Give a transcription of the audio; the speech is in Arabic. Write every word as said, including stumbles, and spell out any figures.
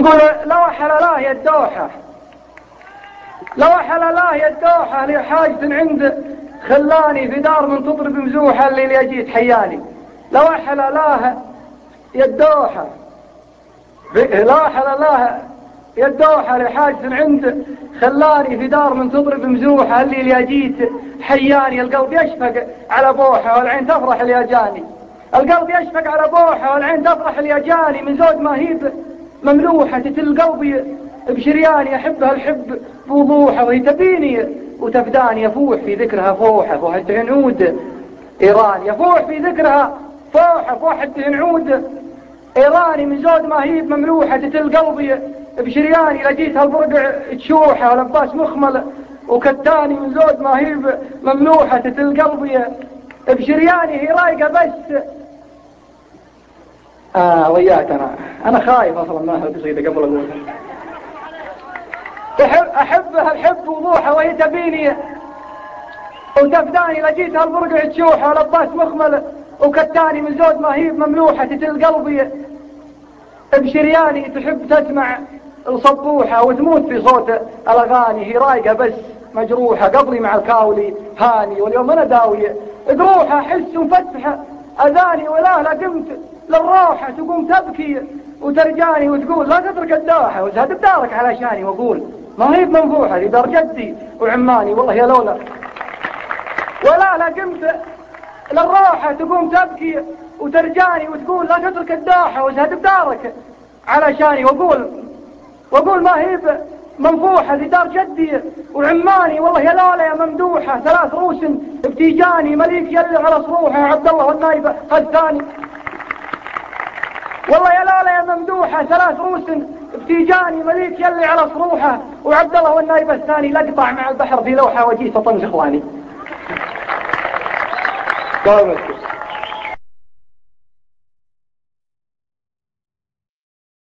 يقول لوح لا يا الدوحة، لوح لا يا الدوحة لي حاجة عند خلاني في دار من تضرب مزوحة اللي جيت حيالي. لوح لا يا الدوحة، لوح لا يا الدوحة لي حاجة عند خلاني في دار من تضرب مزوحة اللي جيت حياني. القلب يشفق على بوحة والعين تفرح اللي جاني، القلب يشفق على بوحة والعين تفرح اللي جاني. من زود ما هي مملوحة تتل قلبي بشرياني، أحبها الحب بوضوحة وهي تبيني وتفداني. يفوح في ذكرها فوحة فوحة عنود إيران، يفوح في ذكرها فوحة فوحة عنود إيراني. من زود ما هي مملوحة تتل قلبي بشرياني، لقيتها البرقع تشوحة ولباس مخمل وكتاني. من زود ما هي مملوحة تتل قلبي بشرياني، هي رايقة بس آه وياك أنا أنا خايف أصلا منها القصيدة قبل أقولها. أحب أحبها الحب وضوحة وهي تبيني وتفداني، لقيتها البرقع تشوحة ولباس مخمل وكتاني. من زود ما هي مملوحة تتل قلبي بشرياني، تحب تسمع الصبوحة وتموت في صوت الأغاني. هي رايقة بس مجروحة قبلي مع الكاولي هاني، واليوم أنا داوية جروحة أحس وفتحة أذاني. ولا لا قمت للروحة تقوم تبكي وترجاني وتقول لا تترك الدوحة وزهد بدارك علشاني. وأقول ما هي منفوحة في دار جدي وعماني والله يا لولا. ولا لا قمت للروحة تقوم تبكي وترجاني وتقول لا تترك الدوحة وزهد بدارك علشاني. وأقول وأقول ما هي منفوحة في دار جدي وعماني والله يا لولا يا ممدوحة. ثلاث روس بتيجاني مليك يلي على صروحه يا عبد الله والنايب الثاني. والله يا لولا يا ممدوحة ثلاث روس بتيجاني مليك يلي على صروحه وعبد الله والنايب الثاني. لقطع مع البحر في لوحة وجيت أطنج إخواني.